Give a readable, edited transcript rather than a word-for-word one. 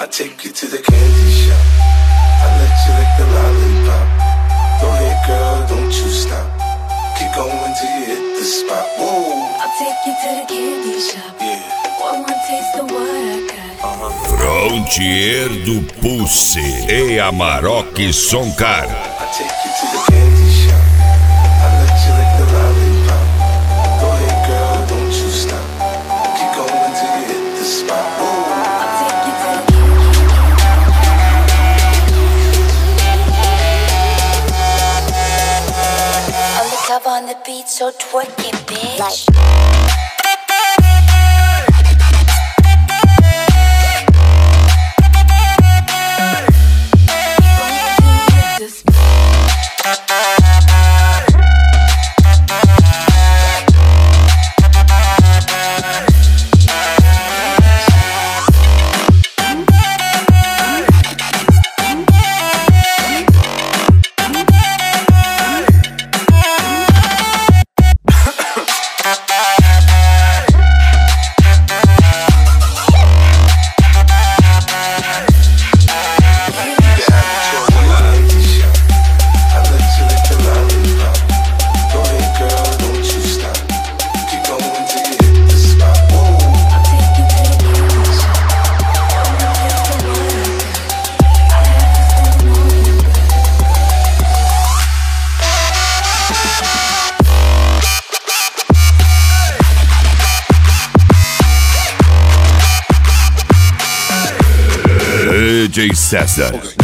I take you to the candy shop. I let you lick the lollipop. Go ahead, girl, don't you stop. Keep going till you hit the spot. Whoa. I'll take you to the candy shop. Yeah. One taste of what I got. Frontier do Pulse e Amarok Soncar. I take you to the candy shop. I let you lick the lollipop. Go ahead, girl, don't you stop. Keep going till you hit the spot. Whoa. I'll take you to the candy shop. On the cover on the beat, so twerk it, bitch. Like. DJ César.